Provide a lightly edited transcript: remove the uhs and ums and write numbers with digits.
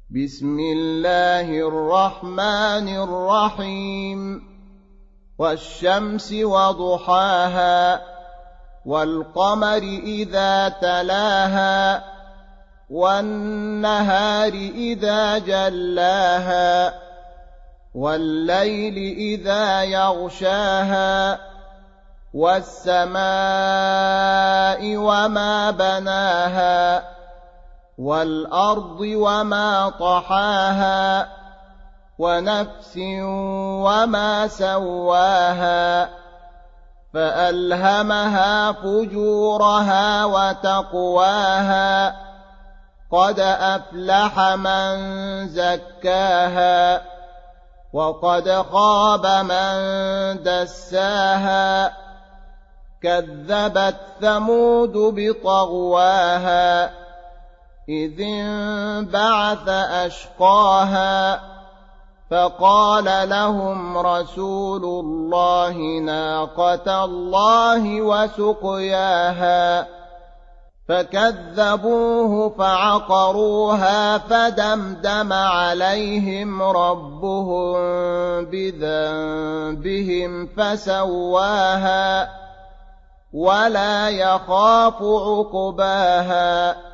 بسم الله الرحمن الرحيم والشمس وضحاها والقمر إذا تلاها والنهار إذا جلاها والليل إذا يغشاها والسماء وما بناها والأرض وما طحاها ونفس وما سواها فألهمها فجورها وتقواها قد أفلح من زكاها وقد خاب من دساها كذبت ثمود بطغواها إذ انبعث أشقاها فقال لهم رسول الله ناقة الله وسقياها فكذبوه فعقروها فدمدم عليهم ربهم بذنبهم فسواها ولا يخاف عقباها